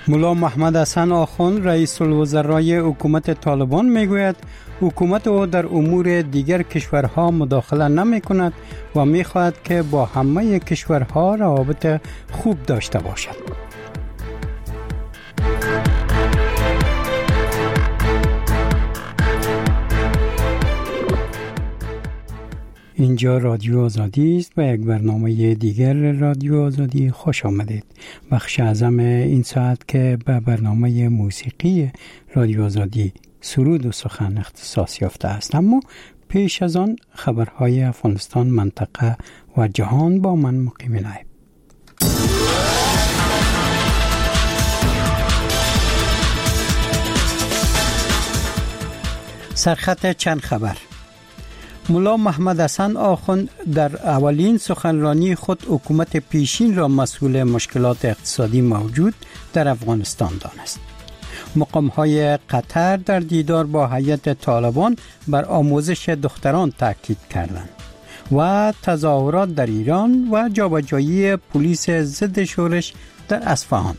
ملا محمد حسن آخوند رئیس الوزرای حکومت طالبان میگوید حکومت او در امور دیگر کشورها مداخله نمی کند و می خواهد که با همه کشورها روابط خوب داشته باشد. اینجا رادیو آزادی است و یک برنامه دیگر رادیو آزادی خوش آمدید. بخش اعظم این ساعت که به برنامه موسیقی رادیو آزادی سرود و سخن اختصاص یافته است، اما پیش از آن خبرهای افغانستان، منطقه و جهان با من مقیم نایب. سرخط چند خبر. ملا محمد حسن آخوند در اولین سخنرانی خود حکومت پیشین را مسئول مشکلات اقتصادی موجود در افغانستان دانست. مقام‌های قطر در دیدار با هیئت طالبان بر آموزش دختران تاکید کردند و تظاهرات در ایران و جابجایی پلیس ضد شورش در اصفهان.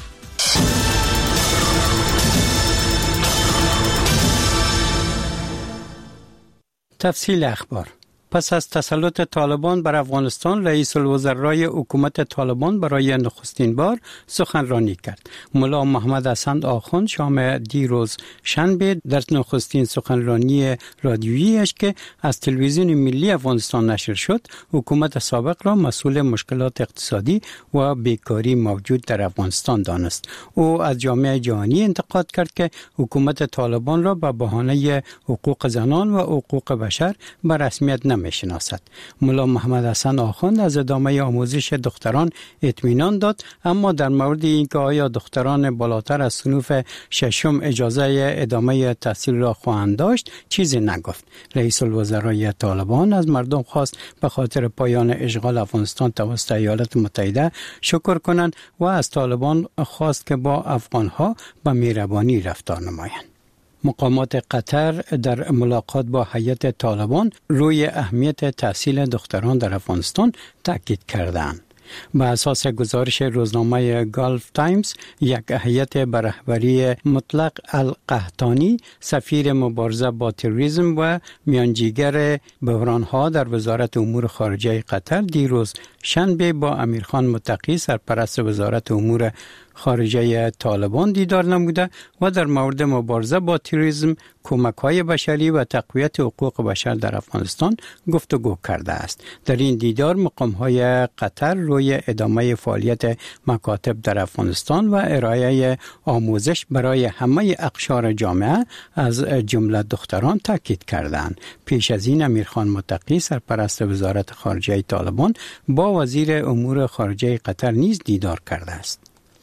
تفصیل اخبار. پس از تسلط طالبان بر افغانستان، رئیس الوزرای حکومت طالبان برای نخستین بار سخنرانی کرد. ملا محمد حسن آخوند شام دیروز شنبه در نخستین سخنرانی رادیوییش که از تلویزیون ملی افغانستان نشر شد، حکومت سابق را مسئول مشکلات اقتصادی و بیکاری موجود در افغانستان دانست. او از جامعه جهانی انتقاد کرد که حکومت طالبان را به بهانه حقوق زنان و حقوق بشر به رسمیت میشناسد. ملا محمد حسن آخوند از ادامه آموزش دختران اطمینان داد، اما در مورد اینکه آیا دختران بالاتر از صنف ششم اجازه ادامه تحصیل را خواهند داشت چیزی نگفت. رئیس الوزرای طالبان از مردم خواست به خاطر پایان اشغال افغانستان توسط ایالات متحده شکر کنند و از طالبان خواست که با افغانها به مهربانی رفتار نمایند. مقامات قطر در ملاقات با هیئت طالبان روی اهمیت تحصیل دختران در افغانستان تاکید کردند. به اساس گزارش روزنامه گالف تایمز، یک هیئت به رهبری مطلق القحطانی، سفیر مبارزه با تروریسم و میانجیگر بحرانها در وزارت امور خارجه قطر دیروز شنبه با امیرخان متقی، سرپرست وزارت امور خارجه طالبان دیدار نموده و در مورد مبارزه با تروریسم، کمک‌های بشری و تقویت حقوق بشر در افغانستان گفتگو کرده است. در این دیدار مقام‌های قطر روی ادامه فعالیت مکاتب در افغانستان و ارائه آموزش برای همه اقشار جامعه از جمله دختران تاکید کردند. پیش از این امیرخان متقی، سرپرست وزارت خارجه طالبان، با وزیر امور خارجه قطر نیز دیدار کرده است.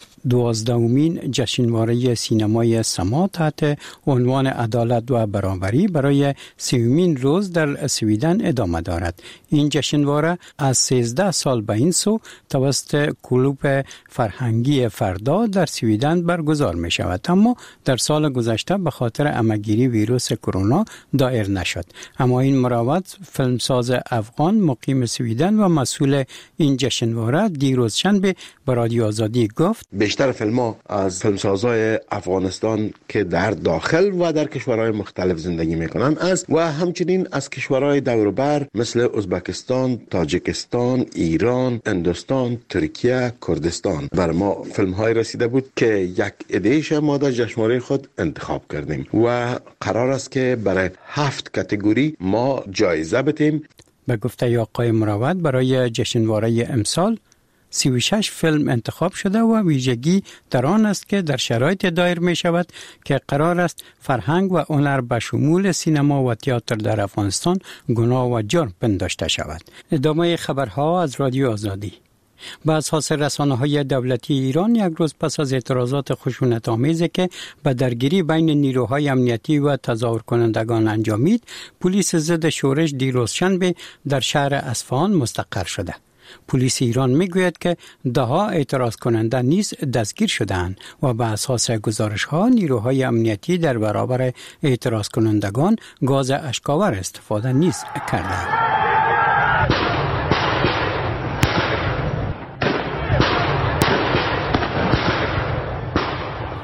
12مین جشنواره سینمای سما تحت عنوان عدالت و برابری برای 30مین روز در سویدن ادامه دارد. این جشنواره از 13 سال به این سو توسط کلوب فرهنگی فردا در سویدن برگزار می شود، اما در سال گذشته به خاطر عمه‌گیری ویروس کرونا دایر نشد. اما این مروت فیلمساز افغان مقیم سویدن و مسئول این جشنواره دیروز شنبه به رادیو آزادی گفت بیشتر فیلم‌ها از فیلمسازای افغانستان که در داخل و در کشورهای مختلف زندگی میکنن است و همچنین از کشورهای دور و بر مثل ازبکستان، تاجیکستان، ایران، هندوستان، ترکیه، کردستان. بر ما فیلم‌های رسیده بود که یک عده‌اش ما در جشنواره خود انتخاب کردیم و قرار است که برای 7 کاتگوری ما جایزه بدیم. به گفته آقای مروت، برای جشنواره امسال 36 فیلم انتخاب شده و ویژگی در آن است که در شرایط دایر می شود که قرار است فرهنگ و هنر به شمول سینما و تئاتر در افغانستان گناه و جرم پنداشته شود. ادامه خبرها از رادیو آزادی. به اساس رسانه‌های دولتی ایران، یک روز پس از اعتراضات خشونت‌آمیزی که به درگیری بین نیروهای امنیتی و تظاهر کنندگان انجامید، پلیس ضد شورش دیروز شنبه در شهر اصفهان مستقر شده. پلیس ایران میگوید که ده‌ها اعتراض کننده نیز دستگیر شدند و به اساس گزارش‌ها نیروهای امنیتی در برابر اعتراض کنندگان گاز اشک‌آور استفاده نیز کردند.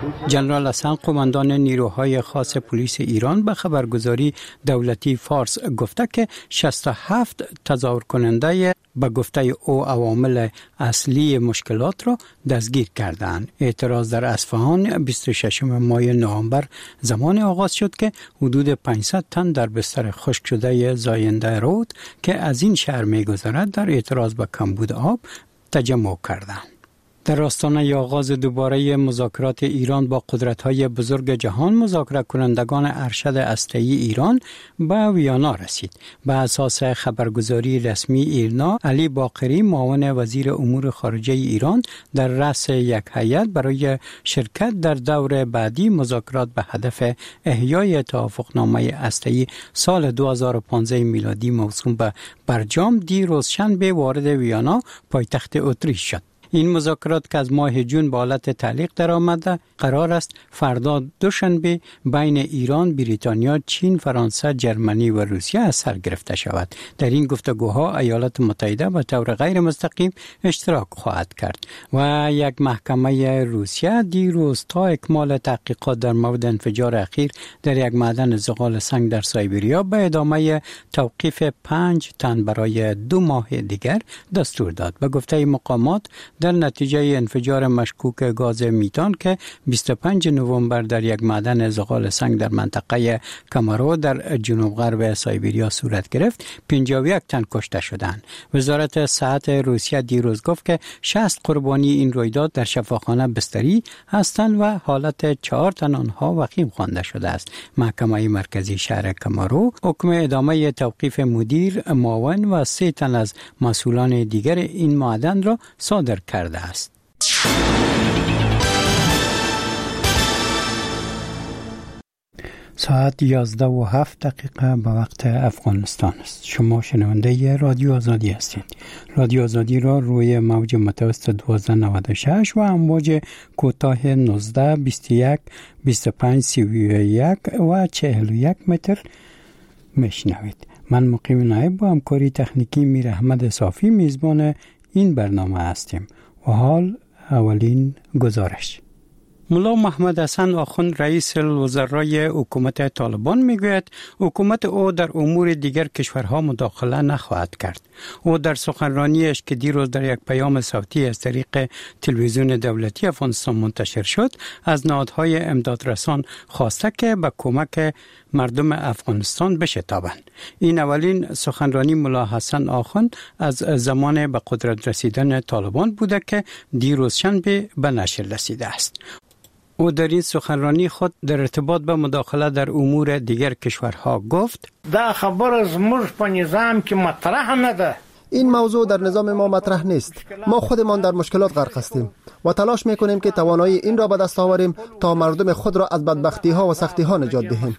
جنرال حسن قماندان نیروهای خاص پلیس ایران به خبرگزاری دولتی فارس گفته که 67 تظاهر کننده به گفته او عوامل اصلی مشکلات را دستگیر کردند. اعتراض در اصفهان 26 ماه نوامبر زمان آغاز شد که حدود 500 تن در بستر خشک شده زاینده رود که از این شهر می‌گذرد در اعتراض به کمبود آب تجمع کردند. در آستانه آغاز دوباره مذاکرات ایران با قدرت‌های بزرگ جهان، مذاکره کنندگان ارشد هسته‌ای ایران به ویانا رسید. به اساس خبرگزاری رسمی ایرنا، علی باقری معاون وزیر امور خارجه ایران در رأس یک هیئت برای شرکت در دور بعدی مذاکرات به هدف احیای توافقنامه هسته‌ای سال 2015 میلادی موسوم به برجام دیروز شنبه وارد ویانا پایتخت اتریش شد. این مذاکرات که از ماه جون به حالت تعلیق در آمده قرار است فردا دوشنبه بین ایران، بریتانیا، چین، فرانسه، جرمنی و روسیه از سر گرفته شود. در این گفتگوها ایالات متحده به طور غیر مستقیم اشتراک خواهد کرد و یک محکمه روسیه دیروز تا اکمال تحقیقات در مورد انفجار اخیر در یک معدن زغال سنگ در سایبریا به ادامه توقیف 5 تن برای 2 ماه دیگر دستور داد. به گفته مقامات در نتیجه انفجار مشکوک گاز میتان که 25 نوامبر در یک معدن زغال سنگ در منطقه کامارو در جنوب غرب سایبریا صورت گرفت، 51 تن کشته شدند. وزارت صحت روسیه دیروز گفت که 60 قربانی این رویداد در شفاخانه بستری هستند و حالت 4 تن آنها وخیم خوانده شده است. محکمه مرکزی شهر کامارو حکم ادامه توقیف مدیر، معاون و 3 تن از مسئولان دیگر این معدن را صادر کرده است. ساعت 11:07 به وقت افغانستان است. شما شنونده رادیو آزادی هستید. رادیو آزادی را روی موج متوسط 1296 و امواج کوتاه 19 21 25 31 و 41 متر میشنوید. من مقیم نایب با همکاری تکنیکی میر احمد صافی میزبان این برنامه هستیم. و حال اولین گزارش. ملا محمد حسن آخوند رئیس الوزرای حکومت طالبان میگوید حکومت او در امور دیگر کشورها مداخله نخواهد کرد. او در سخنرانیش که دیروز در یک پیام صوتی از طریق تلویزیون دولتی افغانستان منتشر شد از نهادهای امدادرسان خواسته که به کمک مردم افغانستان بشتابند. این اولین سخنرانی ملا حسن آخوند از زمان به قدرت رسیدن طالبان بوده که دیروز شنبه به نشر رسیده است. او در این سخنرانی خود در ارتباط به مداخله در امور دیگر کشورها گفت: دا خبر از موږ په نظام کې مطرح نه ده. این موضوع در نظام ما مطرح نیست. ما خودمان در مشکلات غرق هستیم و تلاش میکنیم که توانایی این را به دست آوریم تا مردم خود را از بدبختی ها و سختی ها نجات دهیم.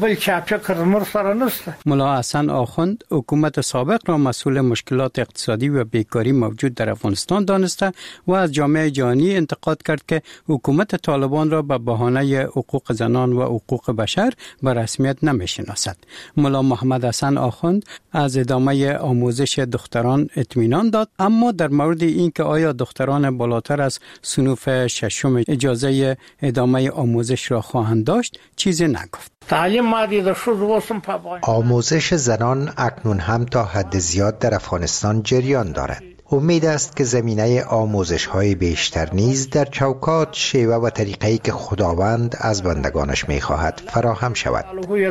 ملا حسن آخوند حکومت سابق را مسئول مشکلات اقتصادی و بیکاری موجود در افغانستان دانسته و از جامعه جهانی انتقاد کرد که حکومت طالبان را به بهانه حقوق زنان و حقوق بشر به رسمیت نمیشناسد. ملا محمد حسن آخوند از ادامه آموزش دختران اطمینان داد، اما در مورد اینکه آیا دختران بالاتر از صنف ششم اجازه ادامه آموزش را خواهند داشت چیزی نگفت. آموزش زنان اکنون هم تا حد زیاد در افغانستان جریان دارد. امید است که زمینه آموزش‌های بیشتر نیز در چوکات، شیوه و طریقه‌ای که خداوند از بندگانش می‌خواهد فراهم شود.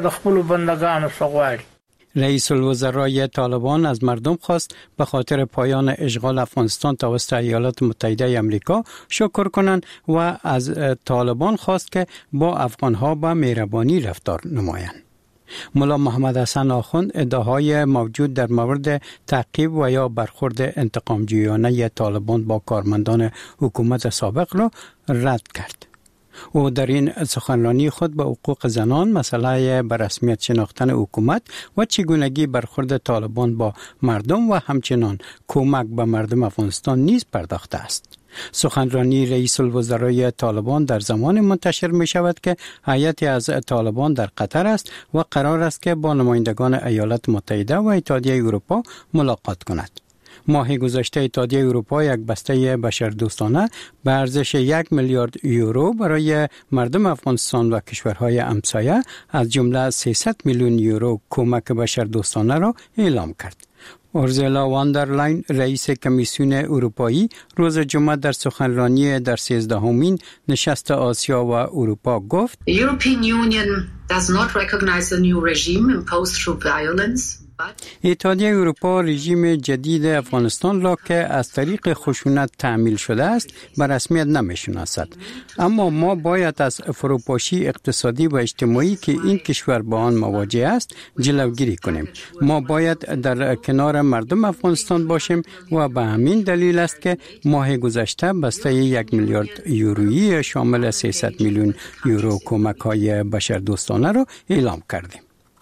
رئیس الوزرای طالبان از مردم خواست به خاطر پایان اشغال افغانستان توسط ایالات متحده آمریکا شکر کنند و از طالبان خواست که با افغانها با مهربانی رفتار نمایند. ملا محمد حسن آخوند ادعاهای موجود در مورد تعقیب و یا برخورد انتقامجویانه طالبان با کارمندان حکومت سابق را رد کرد. او در این سخنرانی خود به حقوق زنان، مسئله به رسمیت شناختن حکومت و چگونگی برخورد طالبان با مردم و همچنان کمک به مردم افغانستان نیز پرداخته است. سخنرانی رئیس الوزرای طالبان در زمان منتشر می شود که هیئتی از طالبان در قطر است و قرار است که با نمایندگان ایالات متحده و اتحادیه اروپا ملاقات کند. ماه گذشته اتحادیه اروپا یک بسته بشردوستانه به ارزش 1 میلیارد یورو برای مردم افغانستان و کشورهای همسایه از جمله 300 میلیون یورو کمک بشردوستانه را اعلام کرد. اورزولا واندرلاین رئیس کمیسیون اروپایی روز جمعه در سخنرانی در 13مین نشست آسیا و اروپا گفت The European Union does not recognize the new regime imposed through violence. اتحادیه اروپا رژیم جدید افغانستان را که از طریق خشونت تعمیل شده است به رسمیت نمی‌شناسد، اما ما باید از فروپاشی اقتصادی و اجتماعی که این کشور با آن مواجه است جلوگیری کنیم. ما باید در کنار مردم افغانستان باشیم و به همین دلیل است که ماه گذشته بسته 1 میلیارد یورویی شامل 300 میلیون یورو کمک‌های بشردوستانه را اعلام کردیم.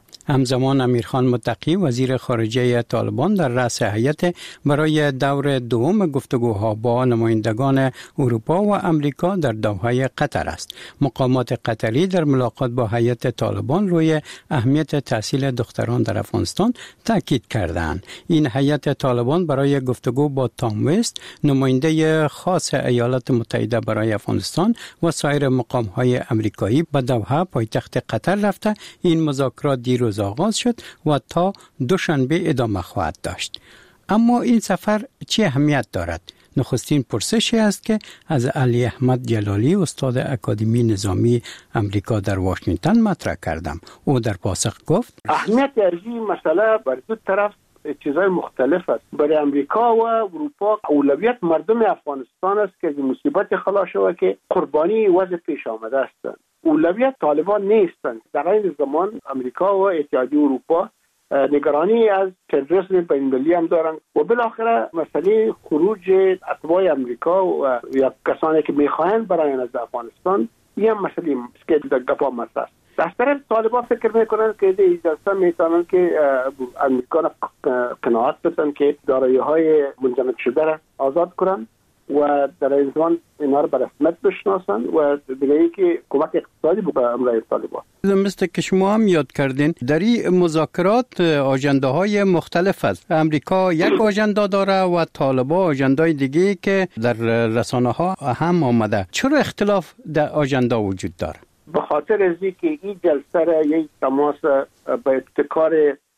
همزمان امیرخان متقی وزیر خارجه طالبان در رأس هیئت برای دور دوم گفتگوها با نمایندگان اروپا و امریکا در دوحه قطر است. مقامات قطری در ملاقات با هیئت طالبان روی اهمیت تحصیل دختران در افغانستان تاکید کردند. این هیئت طالبان برای گفتگو با تام وست نماینده خاص ایالات متحده برای افغانستان و سایر مقام‌های امریکایی به دوحه پایتخت قطر رفته. این مذاکرات دیروز آغاز شد و تا دوشنبه ادامه خواهد داشت. اما این سفر چه اهمیت دارد؟ نخستین پرسشی است که از علی احمد جلالی استاد اکادمی نظامی امریکا در واشنگتن مطرح کردم. او در پاسخ گفت اهمیت این مسئله بر دو طرف چیزای مختلف است. برای امریکا و اروپا اولویت مردم افغانستان است که مصیبت خلاص شود که قربانی وضع پیش آمده است. اولویت طالبان نیستند. در این زمان امریکا و اتحادیه اروپا نگرانی از تروریسم بین‌المللی هم دارند و بالاخره مسئله خروج اتباع امریکا و یا کسانی که می‌خواهند برایند از افغانستان این مسئله که در گپا مطرح است. در طرف طالبان فکر میکنند که اجازه میتونند که امریکا را قناعت بدن که دارایی‌های منجمد شده را آزاد کنند و در این زمان اینا را به رسمیت بشناسند و دیگه که کمک اقتصادی به امرای طالبان. مثل که شما هم یاد کردین در این مذاکرات آژنده‌های مختلف است. امریکا یک آژنده داره و طالبان آژنده‌های دیگه که در رسانه‌ها هم آمده. چرا اختلاف در آژنده وجود داره؟ به خاطر از اینکه این جلسه را یک تماس به ابتکار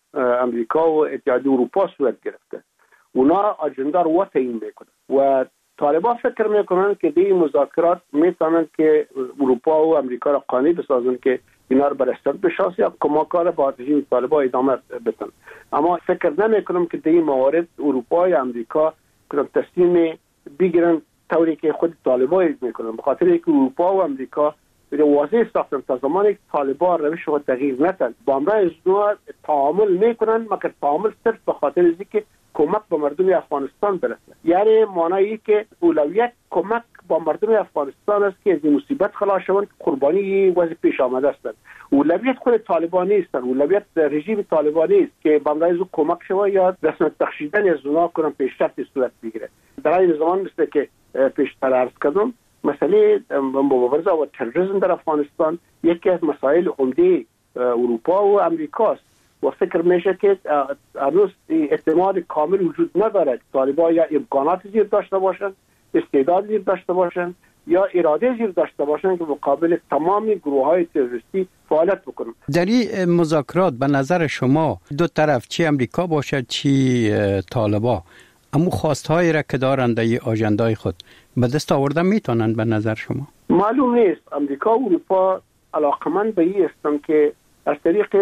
امریکا و اتحادیه اروپا صورت گرفته. اونا آژنده رو تعیین میکنن و طالبان فکر میکنن که این مذاکرات میتونن که اروپا و امریکا را قانع بسازن که اینا رو برستر بشاس یا کمکار با رژیم طالبان ادامه بدن. اما فکر نمیکنم که این موارد اروپا یا امریکا کنن تصمیم بگیرن طوری که خود طالبان میکنن. به خاطر اینکه اروپا و امریکا واضح ساختن تا زمانی که طالبان روش خود تغییر ندن با امرای ازنوع تعامل میکنن، مگر تعامل صرف به خاطر اینکه کمک به مردم افغانستان برسه. یعنی معنی که اولویت کمک با مردم افغانستان است که از این مصیبت خلاص شوند، قربانی وضع پیش آمده هستند. اولویت خود طالبان نیستن، اولویت رژیم طالبانی است که با امرای ازنوع کمک شود یا رسمیت بخشیدن از اونا کنن پیشرفت صورت بگیره. در این زمان مثل که پیشتر عرض کردم مسئله مبارزه با تروریسم در افغانستان یکی از مسائل عمده اروپا و امریکا است و فکر میشه که هنوز اعتماد کامل وجود ندارد. طالبان یا امکانات زیر داشته باشند، استعداد زیر داشته باشند یا اراده زیر داشته باشند که مقابل تمام گروه‌های تروریستی فعالیت بکنند. در این مذاکرات به نظر شما دو طرف چی امریکا باشد چی طالبان اما خواستهایی را که دارند در آژنده‌های خود به دست آوردن میتونند به نظر شما؟ معلوم نیست. امریکا و اروپا علاقمند به این هستند که از طریق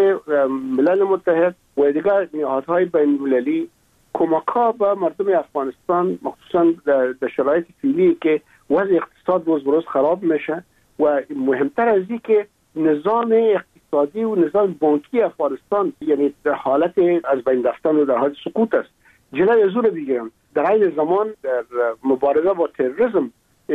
ملل متحد و دیگر نهادهای بین‌المللی کمک‌ها به مردم افغانستان مخصوصا در شرایط فعلی که وضع اقتصاد روز به روز خراب میشه و مهمتر از این که نظام اقتصادی و نظام بانکی افغانستان یعنی در حالت از بین رفتن و در حالت سقوط است، جلوی از اون رو بگیرن. در این زمان در مبارزه با تروریسم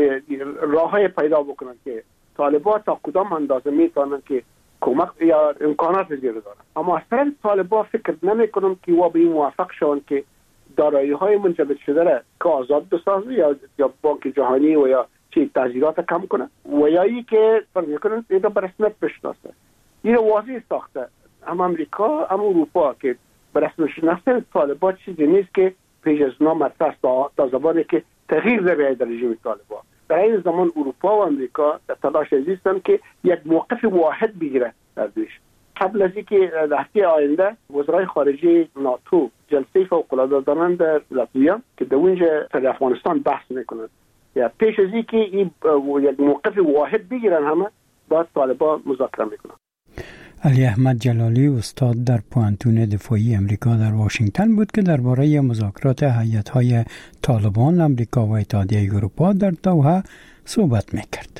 راههای پیدا بکنن که طالبان تا کدام اندازه میتونن که کمک یا امکانات زیر دارن. اما از طرف طالبان فکر نمیکنم که و به این موافق شون که دارایی‌های منجمد شده را که آزاد بسازه یا بانک جهانی و یا چی تغییرات کم کنه و یا ای که فکر میکنن اینا به رسمیت بشناسه. این واضح ساخته هم امریکا هم اروپا که به رسمیت شناختن طالبان چیزی نیست که پیش از اونا مطرح تا زمانی که تغییر نمیاد در رژیم طالبان. در این زمان اروپا و امریکا در تلاش هستند که یک موقف واحد بگیرند در دوش. قبل از اینکه در هفته آینده وزرای خارجه ناتو جلسه فوق‌العاده دارند در لاتویا که در اونجا در افغانستان بحث میکنند. یا پیش از اینکه یک موقف واحد بگیرن همه با طالبان مذاکره میکنن. علی احمد جلالی استاد در پوانتون دفاعی امریکا در واشنگتن بود که درباره مذاکرات هیئت‌های طالبان امریکا و اتحادیه اروپا در دوحه صحبت میکرد.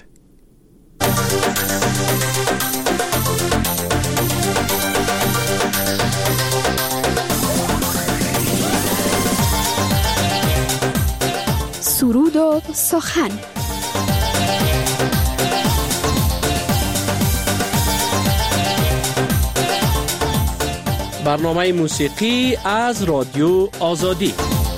سرود و سخن. برنامه موسیقی از رادیو آزادی.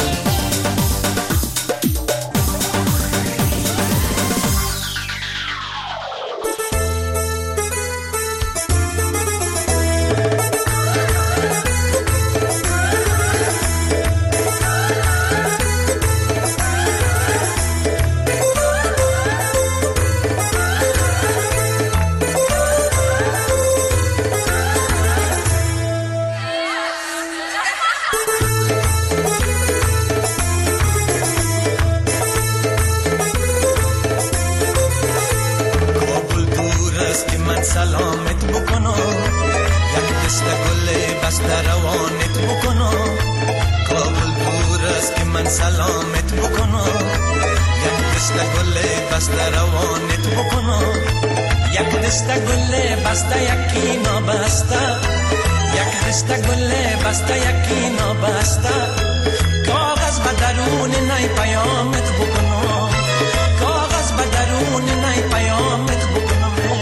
سلامت بکنم یک دست گل بسته روانت بکنم کابل دور است که من سلامت بکنم یک دست گل بسته روانت بکنم یک دست گل بسته یکی نابسته یک دست گل بسته یکی نابسته کاغذ به درون نی پیامت بکنم کاغذ به درون نی پیامت بکنم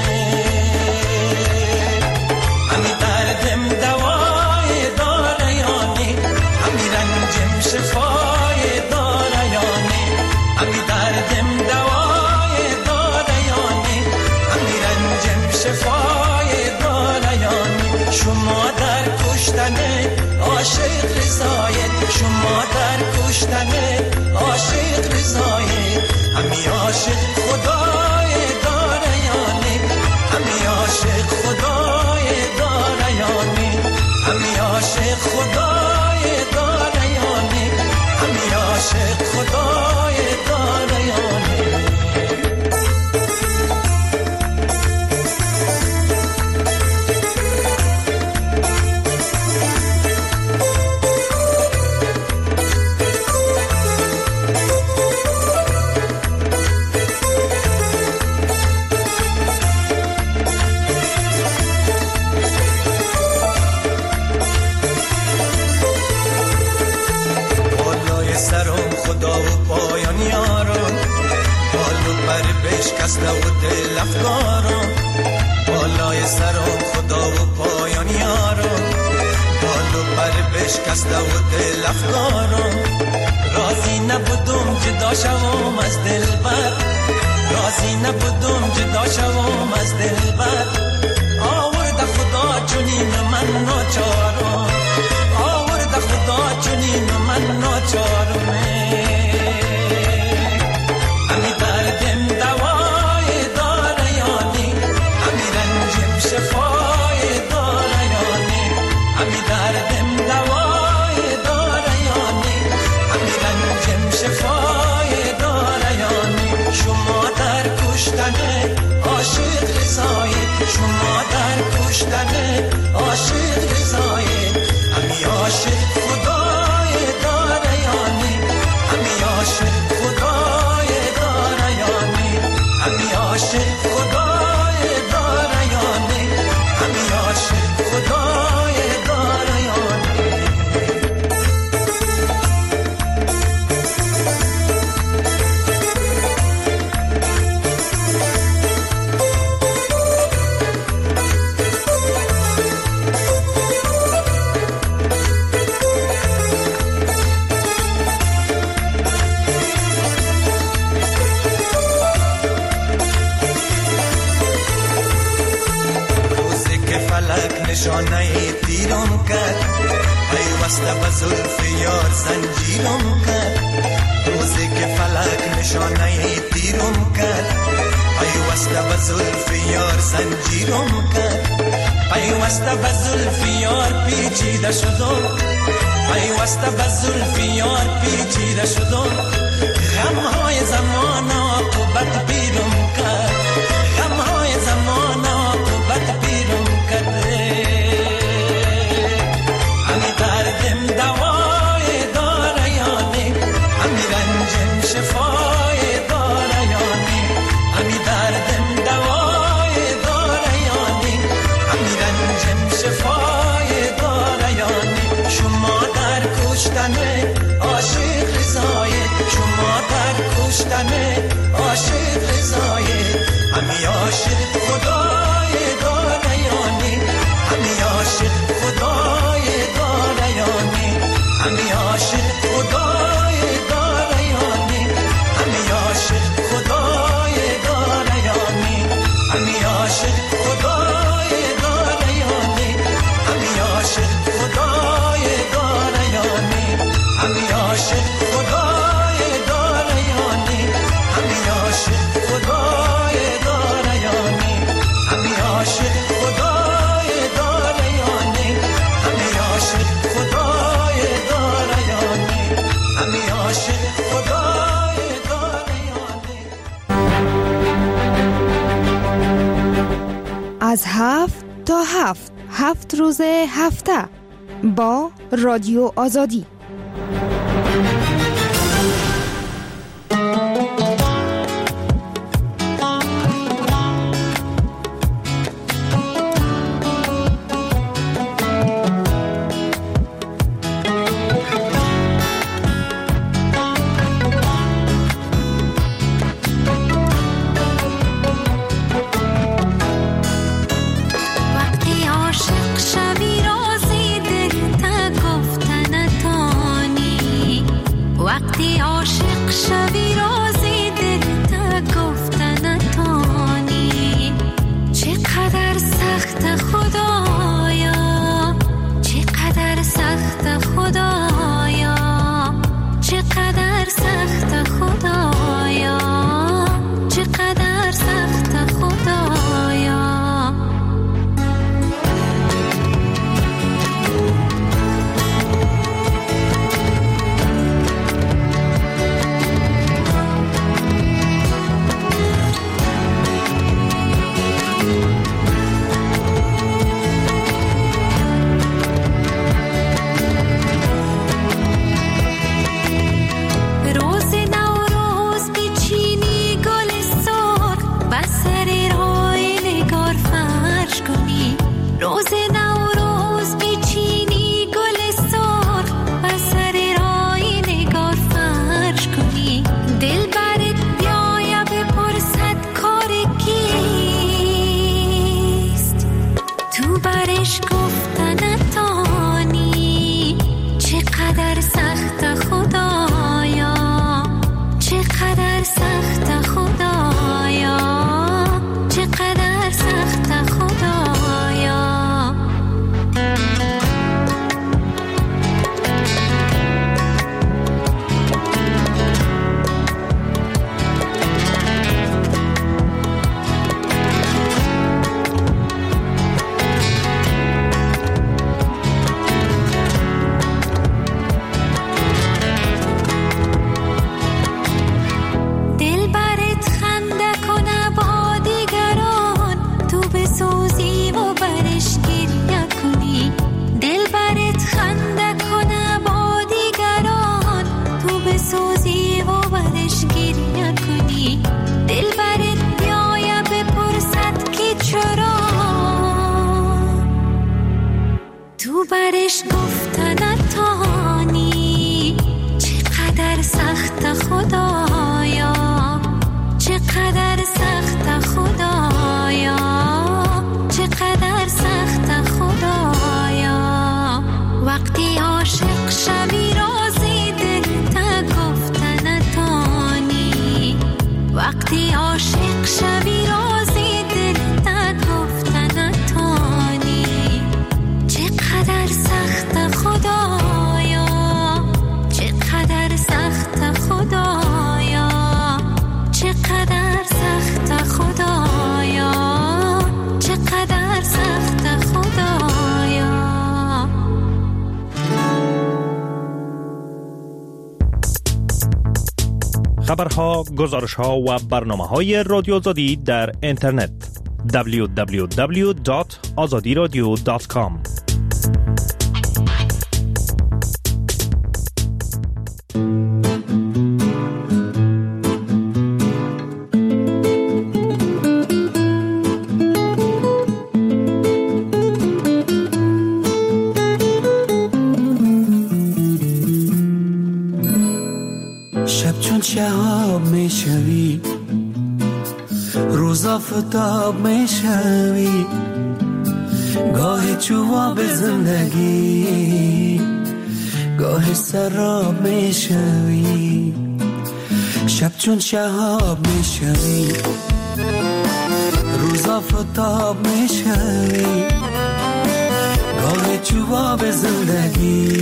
شفای داره یانی امی دردم دوای داره یانی امی رنجم شفای داره یانی شما در کشتن عاشق رضایت شما در کشتن عاشق رضایت امی عاشق خدای داره یانی امی عاشق خدای داره یانی امی عاشق خدای داره امی عاشق خدای دانیانه خدا و پایان یارم بالو پر بشکسته و دل افکارم بالای سرم خدا و پایان یارم بالو پر بشکسته و دل افکارم راضی نبودم جدا شوم از دلبر راضی نبودم جدا شوم از دلبر آورده خدا چنین من ناچارم آورده خدا چنین من ناچارم امی دردم دوای داره یانی امی رنجم شفای داره یانی امی دردم دوای داره یانی امی رنجم شفای داره یانی شما در کشتن عاشق رضایت شما در کشتن عاشق رضایت امی عاشق خدای داره یانی امی عاشق خدای داره یانی امی عاشق خدای داره یانی امی عاشق خدای داره یانی نشانه تیرم کرد پیوسته به زلف یار زنجیرم کرد، روزی که فلک نشانه تیرم کرد، پیوسته به زلف یار زنجیرم کرد، پیوسته به زلف یار پیچیده شدم، پیوسته به زلف یار پیچیده شدم، غمهای زمان عاقبت پیرم کرد، غمهای زمان عاقبت پیرم کرد. همی دردم دوای داره یانی، همی رنجم شفای داره یانی، همی دردم دوای داره یانی، همی رنجم شفای داره یانی. شما در کشتن عاشق رضایت، شما در کشتن عاشق رضایت، همی عاشق خدای داره یانی، همی عاشق خدای داره یانی، همی عاشق خدای داره یانی، همی عاشق خدای داره یانی، همی عاشق خدای داره یانی، همی عاشق خدای داره یانی، همی عاشق خدای داره یانی، همی عاشق خدای داره یانی، همی عاشق خدای داره یانی، همی عاشق خدای داره یانی، همی عاشق خدای داره یانی. از 7 تا 7 7 روز هفته با رادیو آزادی. برش گفتن تانی چقدر سخت خدایا، چقدر سخت خدایا، چقدر سخت خدایا. وقتی عاشق شوی رازی دل تا گفتن تانی، وقتی عاشق شوی رازی دل تا گفتن تانی. چقدر سخت خدایا، خبرها، گزارش‌ها و برنامه‌های رادیو آزادی در اینترنت www.azadiradio.com. شب چون شهاب میشوی، روز آفتاب میشوی، گاه چوب زندگی، گاه سراب میشوی. شب چون شهاب میشوی، روز آفتاب میشوی، گاه چوب زندگی،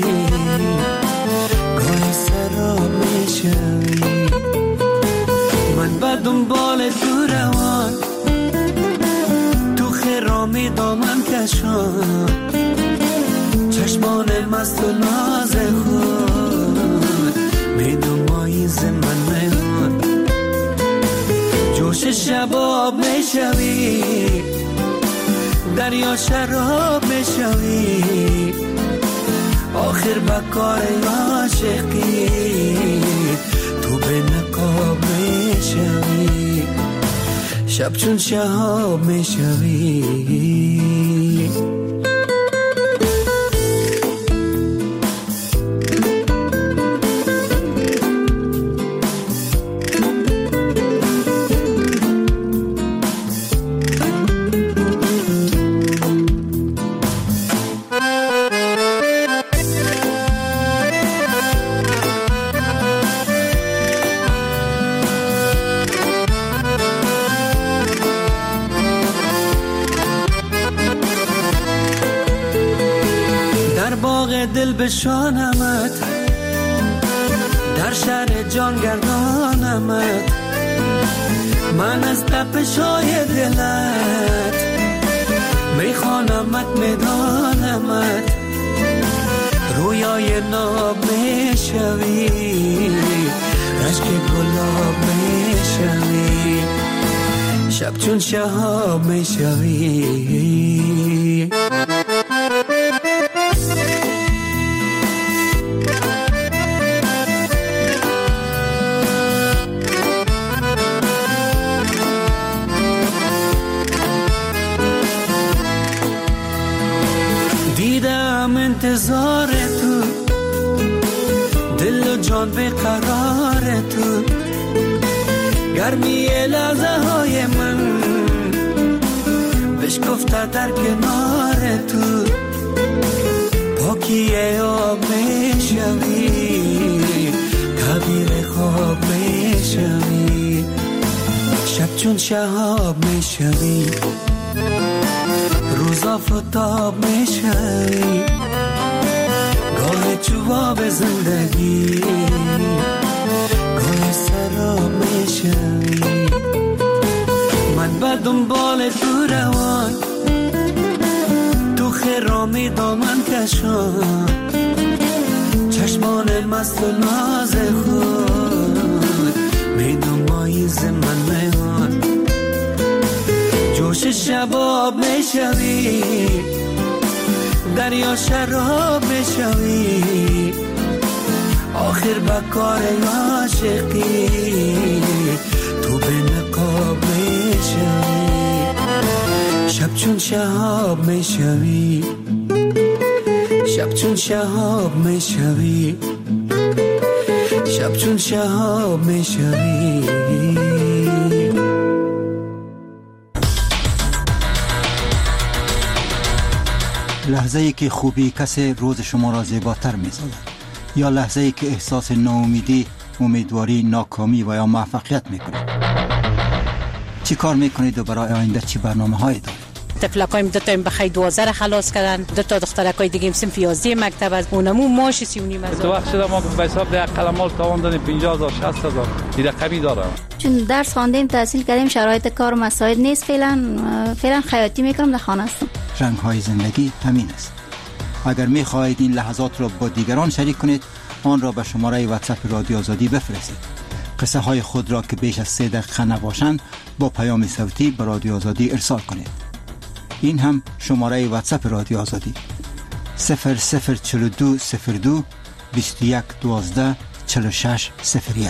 گاه سراب میشوی. من به دنبال تو روان، تو خرامی دامن کشان، چشمان مست و ناز خود میدومایی زمن میان. جوش شباب میشوی، دریا شراب میشوی، آخر بکار عاشقی تو به نقاب میشوی. شب چون شهاب میشوی. دل بشانمت، در شهر جان گردانمت، من از تپشای دلت میخوانمت میدانمت. رویای ناب میشوی، رشک گلاب میشوی. شب چون شهاب میشوی. انتظار تو، دل و جان به قرار تو، گرمی لحظه های من بشکفته در کنار تو. پاکی آب میشوی، تعبیر خواب میشوی. شب چون شهاب میشوی، روز آفتاب میشوی، گاه چوب زندگی، گاه سراب میشوی. من به دنبال تو روان، تو خرامی دامن کشان، چشمان مست و ناز خود میدومایی زمن میان. جوش شباب میشوی، دریا شراب میشوی، آخر بکار عاشقی تو به نقاب میشوی. شب چون شهاب میشوی، شب چون شهاب میشوی، شب چون شهاب میشوی. لحظه ای که خوبی کسی روز شما را زیباتر می‌سازد، یا لحظه ای که احساس ناامیدی، امیدواری، ناکامی و یا موفقیت می‌کنید. چی کار می‌کنید و برای آینده چی برنامه‌هایی دارید؟ طفلکایم دو تا بخیر 12 خلاص کردن، دو تا دخترکای دیگه هم صنف 11 مکتب از اونمو ماش 39,000. تو وقت شده ما به حساب ده قلمال تاوان دادیم 50,000 60,000 این رقمی دارم. چون درس خواندیم، تحصیل کردیم، شرایط کار مساعد نیست. فعلا خیاطی میکنم، در خانه هستم. رنگ‌های زندگی همین است. اگر می‌خواهید این لحظات را با دیگران شریک کنید، آن را به شماره واتساپ رادیو آزادی بفرستید. قصه های خود را که بیش از 3 دقیقه نباشند با پیام صوتی به رادیو آزادی ارسال کنید. این هم شماره واتساپ رادیو آزادی 004202 21 12 46 01.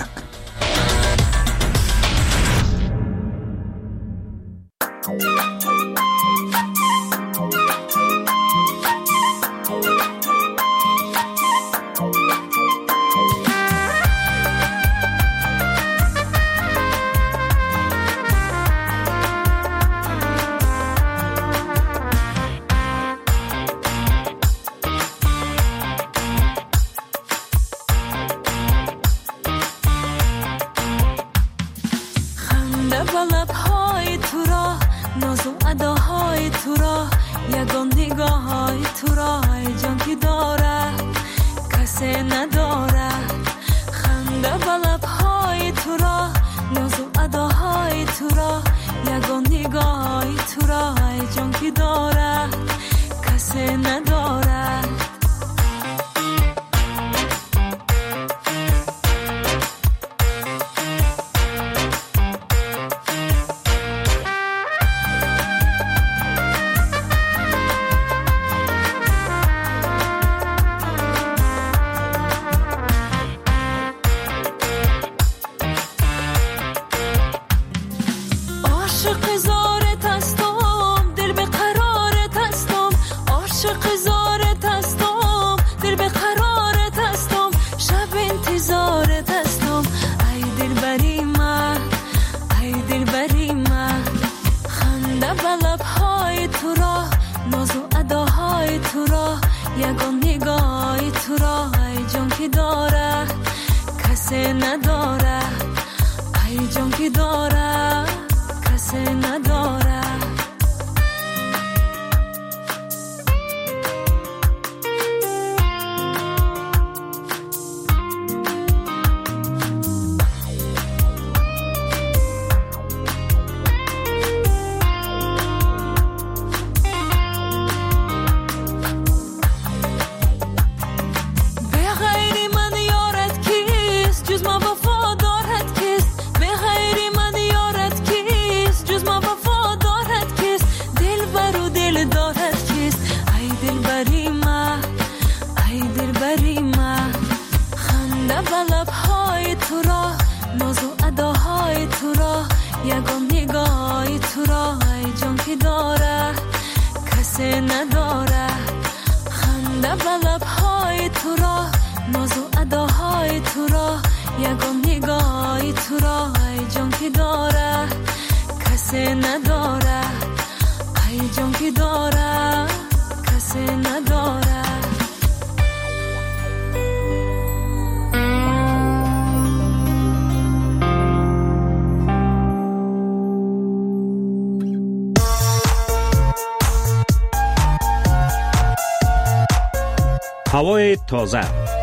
هوای تازه،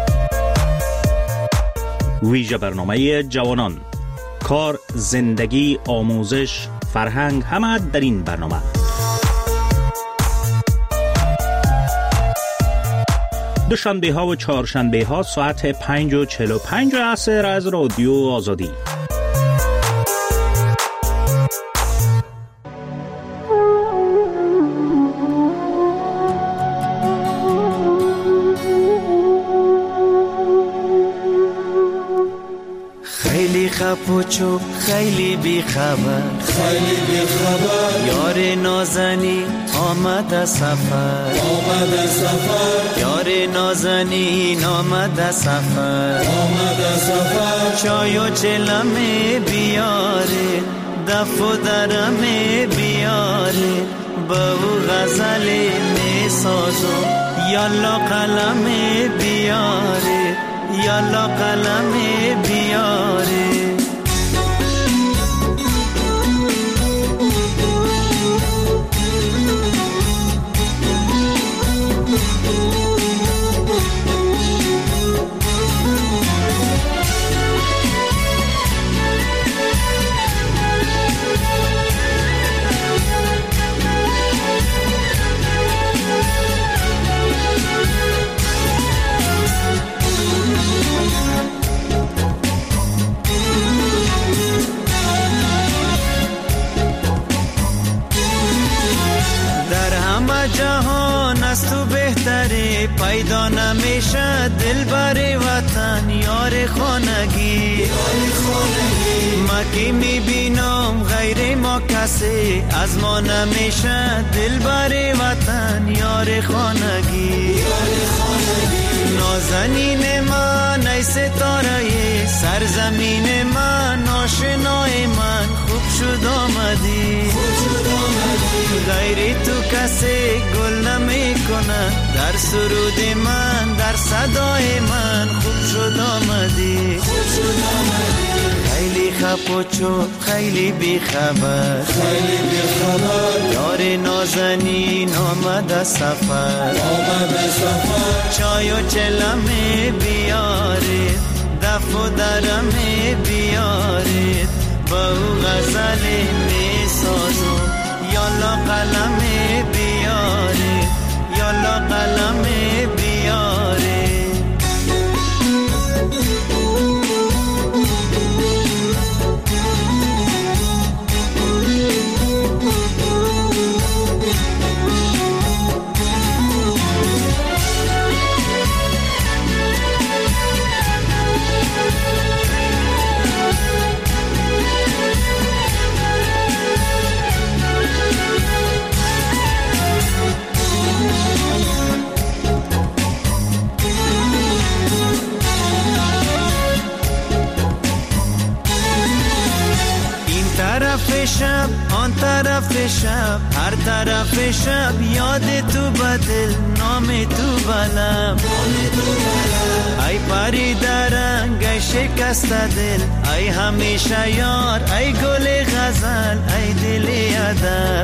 ویژه برنامه جوانان، کار، زندگی، آموزش، فرهنگ، همه در این برنامه. دوشنبه ها و چهارشنبه ها ساعت 5:45 عصر از رادیو آزادی. پوچو خیلی بی خبر یار نازنی آمد سفر یار نازنین آمد سفر چای و چلمه بیاره دف و درمه بیاره با او غزل می سازم یالا قلمه بیاره یالا قلمه بیاره دلبر وطن یار خانگی ما که میبینم غیر ما کسی از ما نمیشه دلبر وطن یار خانگی نازنین من ای ستاره سرزمین من آشنای من خوب شد آمدی غیر تو کسی گل نمی کنه در سرود من در صدای من خوب شد آمدی خیلی خب و چوب خیلی بیخبر یار نازنین آمده سفر چای و چلمه بیارید دف و درمه بیارید با او غزل می سازم یالا قلمه بیارید یالا قلمه بیارید شب آن طرف شب هر طرف شب یاد تو بدل نام تو بلم ای پری درنگ ای شکست دل ای همیشه یار ای گل غزل ای دل ادب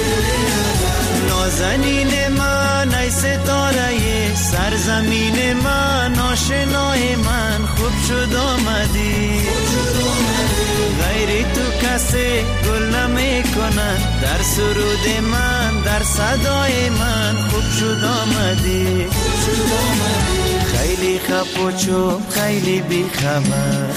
نازنین من ای ستاره سرزمین من آشنای من خوب شد آمدی غیر تو کسی گل نمی کنه در سرود من در صدای من خوب شد آمدی خیلی خب و چوب خیلی بیخبر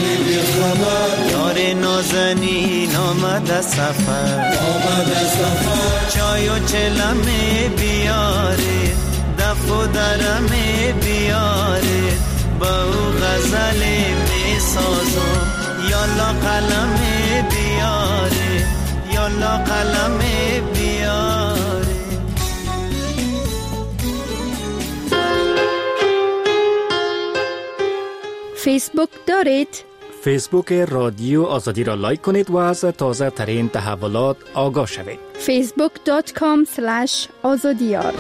یار نازنین آمده سفر چای و چلمه بیارید دف و درمه بیارید با او غزل می سازم یالا قلمه بیارید یالا قلمه بیارید فیسبوک دارید؟ فیسبوک رادیو آزادی را لایک کنید و از تازه ترین تحولات آگاه شوید. facebook.com/azadiyar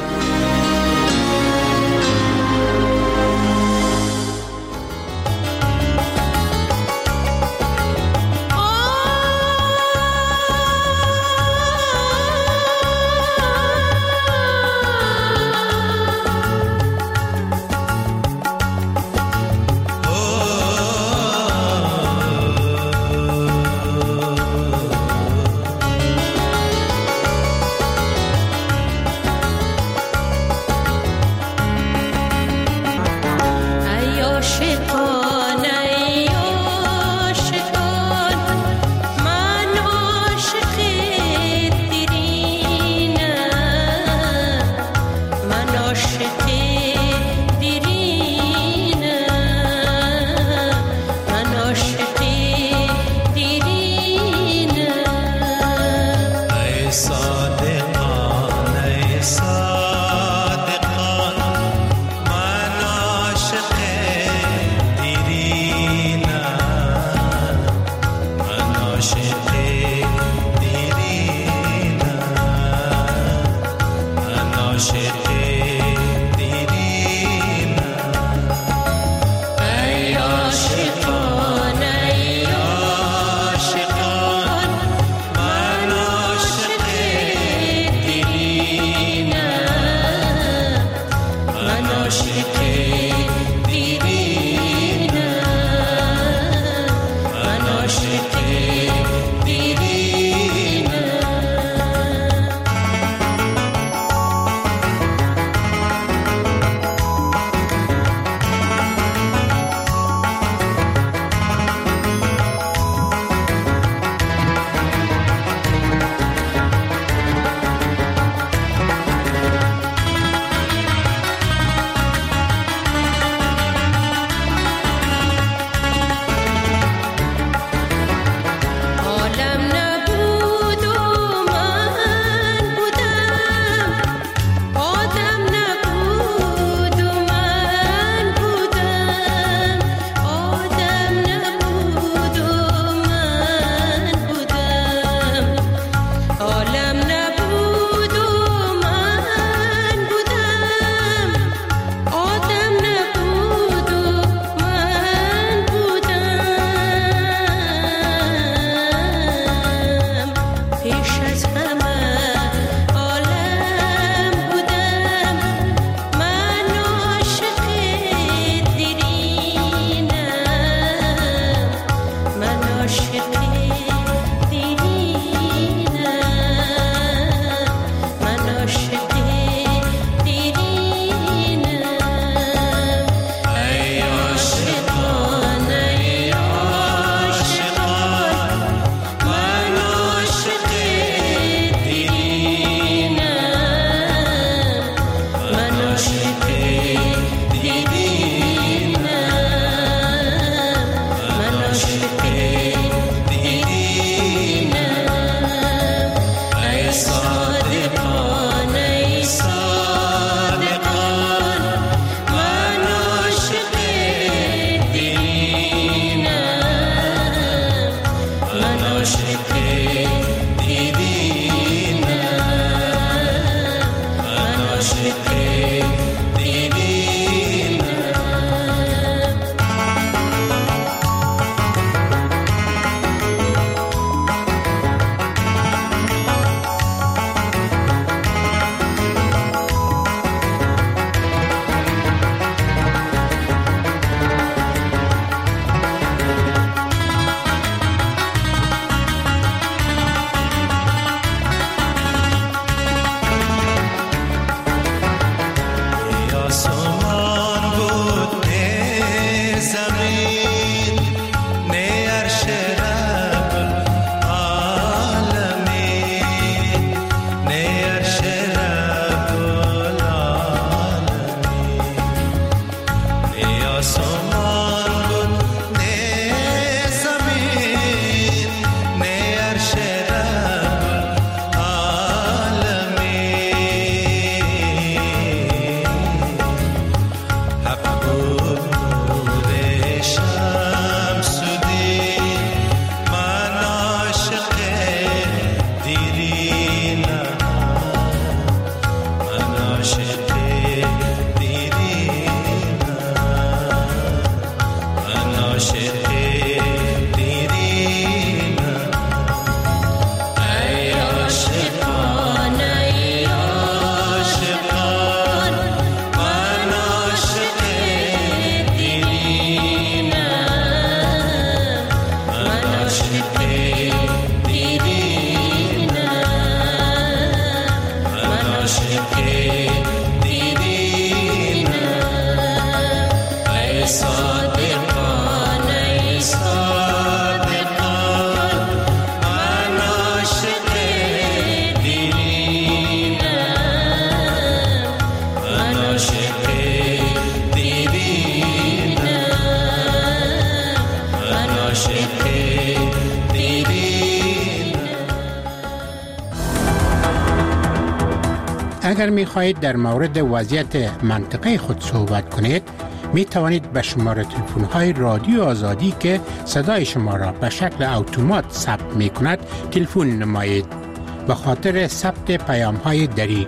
اگر می خواهید در مورد وضعیت منطقه خود صحبت کنید، می توانید به شماره تلفن های رادیو آزادی که صدای شما را به شکل اتومات ثبت می کند تلفن نمایید. به خاطر ثبت پیام های دری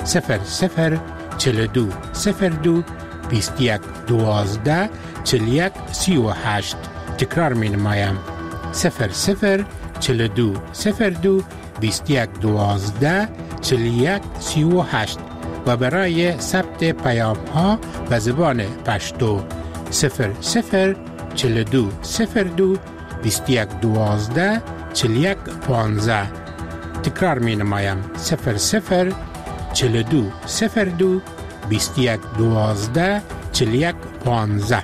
0042 02 21 12 41 38. تکرار می نمایم 0042 02 21 12 41 38 و برای ثبت پیام ها به زبان پشتو 0042 02 21 12 41 15. تکرار می نمایم 0042 02 21 12 41 15.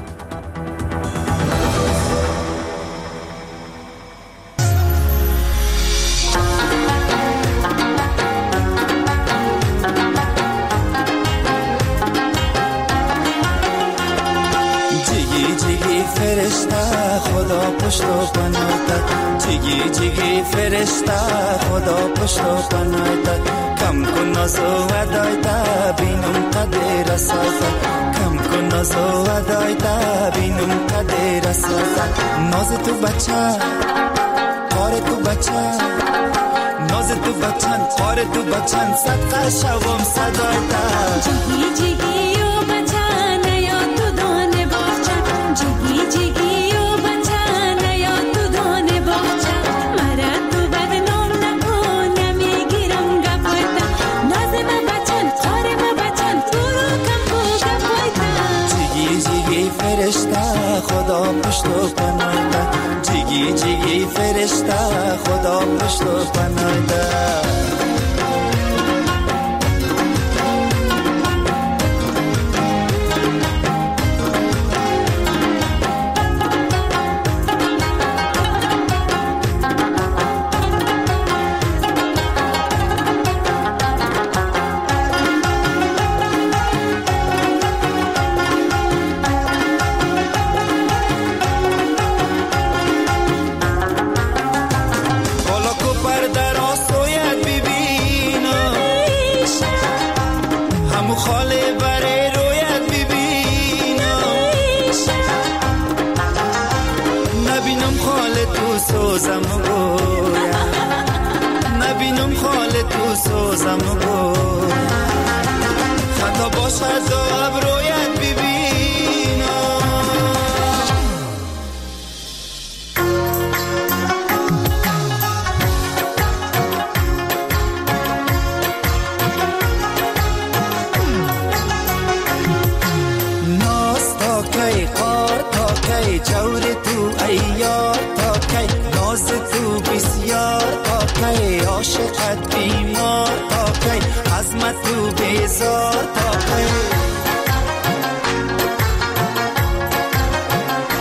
خدا پشت و پناهت جیگی جیگی فرشته خدا پشت و پناهت کم کن ناز و ودایت بینم قدر رسالت کم کن ناز و ودایت بینم قدر رسالت ناز تو بچه کار تو بچه ناز تو بچن کار تو بچن صدقه شوم صدایت جیگی جیگی و بچه نیا تو دانه باچه جیگی جیگی فرشته خدا پشت و پناهت جیگی جیگی فرشته خدا پشت و پناهت نبینم خال تو سوزم گو خطا باشد و ابرویت ببینم ناز تا کی قار تا کی جور تو ایار تا کی ناز تو بسیار تا کی عاشقت بیمار تا کی عظمت تو بیزار تا کی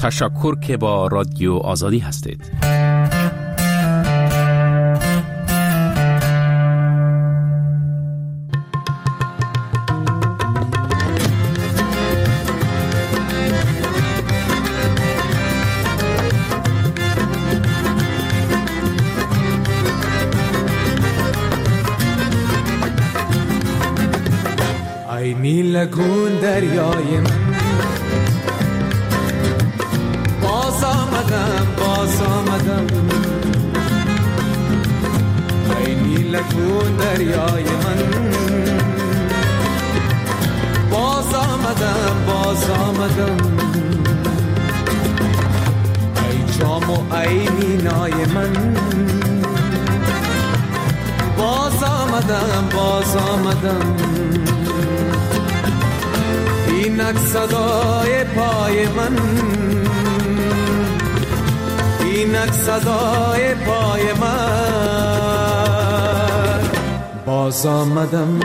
تشکر که با رادیو آزادی هستید. ای نیلگون دریای من، باز آمدم ای نیلگون دریای من، باز آمدم ای جام و ای مینای من، باز آمدم اینک صدای پای من، اینک صدای پای من، باز آمدم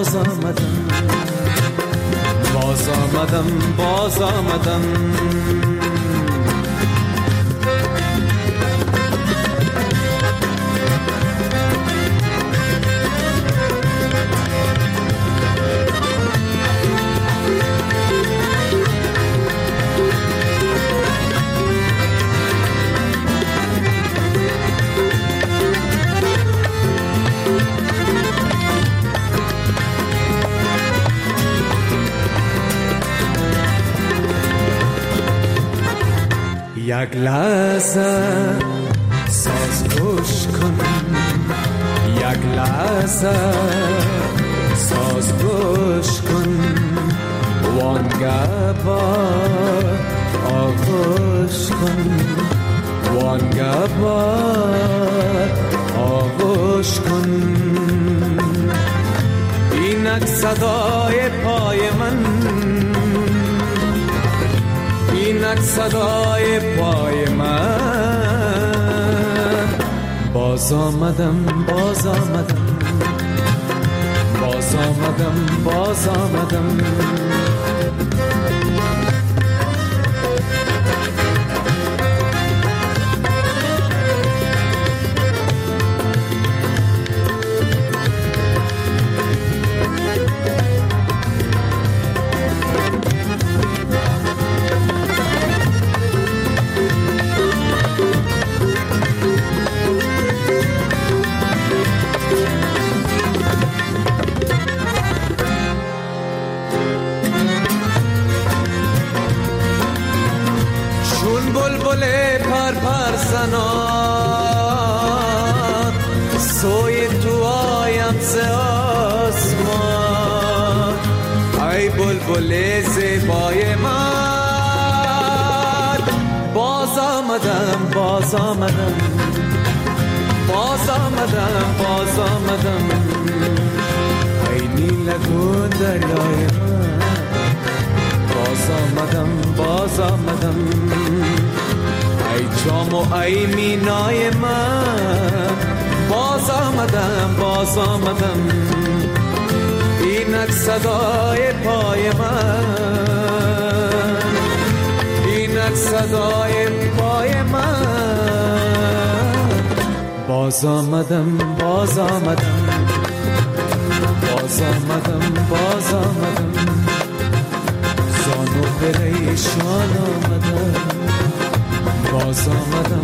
یک لحظه ساز گوش کن، یک لحظه ساز گوش کن، وانگه بار آغوش کن، وانگه بار آغوش کن، اینک صدای پای من، اینک صدای پای من، باز آمدم پر زنان، سوی تو آیم ز آسمان، ای بلبل زیبای من، باز آمدم ای نیلگون دریای من، باز آمدم ای جام و ای مینای من، باز آمدم اینک صدای پای من، اینک صدای پای من، باز آمدم زانو پریشان آمدم، باز آمدم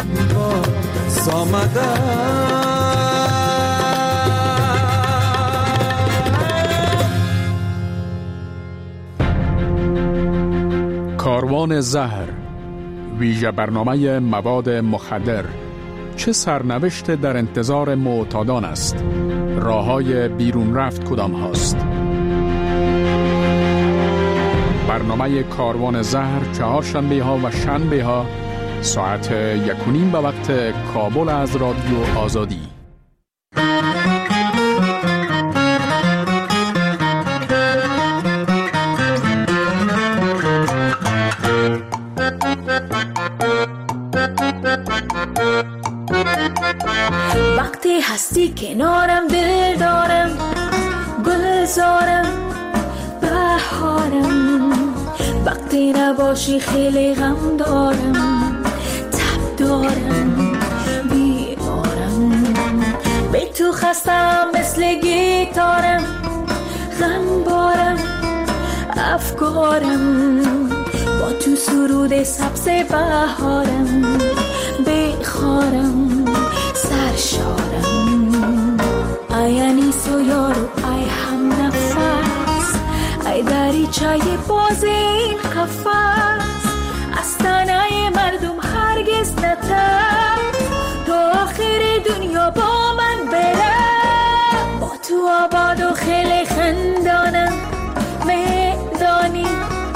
کاروان زهر، ویژه برنامه مواد مخدر، چه سرنوشت در انتظار معتادان است؟ راه‌های بیرون رفت کدام هاست؟ برنامه کاروان زهر چهارشنبه ها و شنبه ها ساعت 1:30 به وقت کابل از رادیو آزادی. وقتی هستی کنارم، دل دارم، گلزارم، بهارم. وقتی وقتی نباشی خیلی غم دارم، تب دارم، بیمارم، به تو خستم مثل گیتارم، غم بارم، افکارم، با تو سرود سبز بهارم، بخارم، سرشارم. ای انیس و یارو، ای هم نفس، ای دریچه باز این قفس، از تنه مردم هرگز نترس، تا آخر دنیا با من بره. با تو آباد و خیلی خندانم، میدانی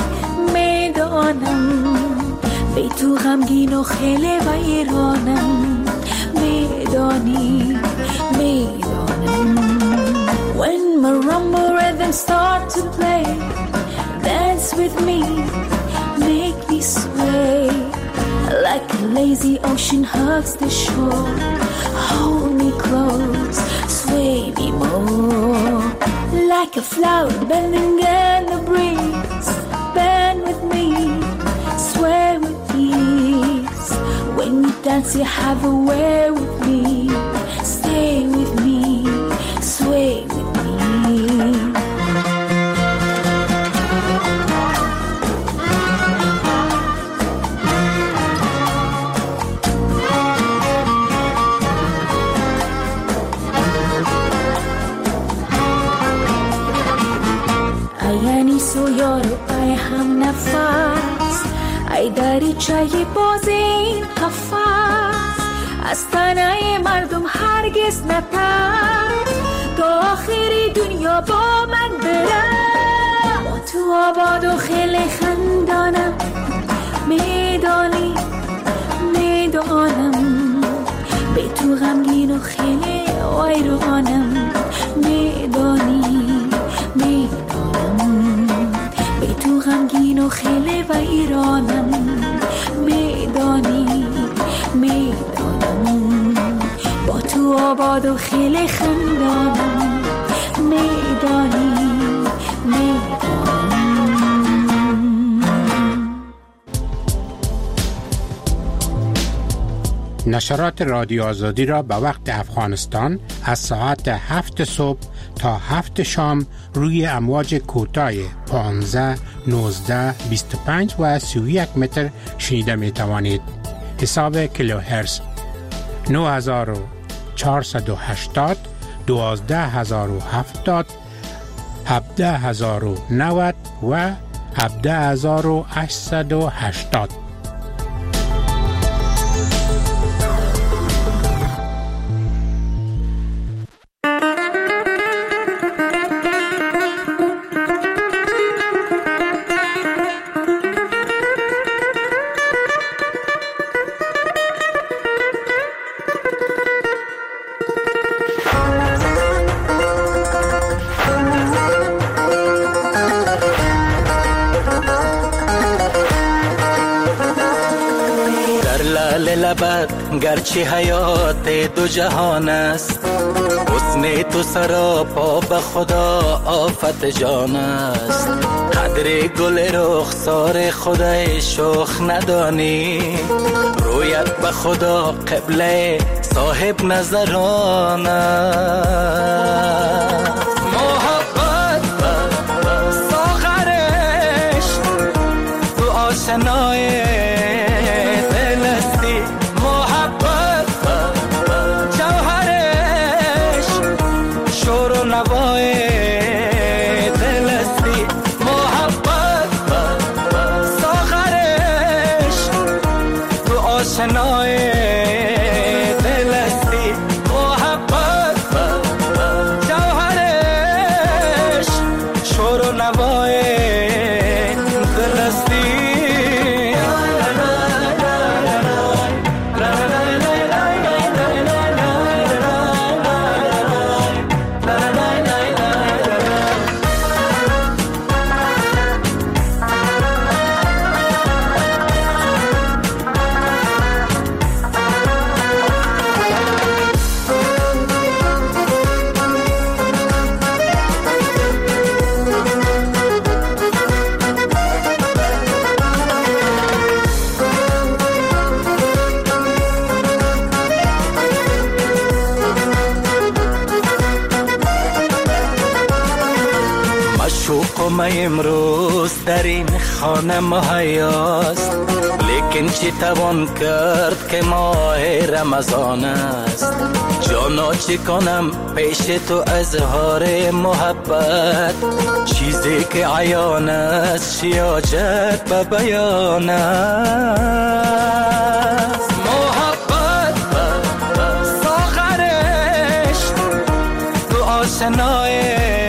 میدانم، به تو غمگین و خیلی ویرانم، میدانی میدانم. When marimba rhythms start to play, dance with me, make me sway, like a lazy ocean hugs the shore. Hold me close, sway me more, like a flower bending in the breeze. Bend with me, sway with ease. When you dance, you have a way with me. Stay with me, sway with me. و یارو، ای هم نفس، ای دریچه باز این قفس، از تنه مردم هرگز نترس، تا آخر دنیا با من بره. با تو آباد و خیلی خندانم، میدانی میدانم، به تو غمگین و خیلی ویرانم، میدانی میدانم، به تو غمگین و خیلی ویرانم، میدانی میدانم، با تو آباد و خیلی خندانم، میدانی میدانم. نشرات رادیو آزادی را به وقت افغانستان از ساعت 7 صبح تا 7 شام روی امواج کوتاه 15، 19، 25 و 31 متر شنیده می توانید. حساب کیلوهرتز 9480، 12070، 17090 و 17880. گرچه حیات دو جهان است، حسن تو سراپا به خدا آفت جان است. قدر گل رخسار خدای شوخ ندانی، رویت به خدا قبله صاحب نظران است. محبت ساغرش تو آشنای لقم امروز در این خانه مهیاست، لیکن چی توان کرد که ماه رمضان است. جانا چی کنم پیش تو اظهار محبت، چیزی که عیان است شیاجت به بیان است. محبت ساغرش تو آشنای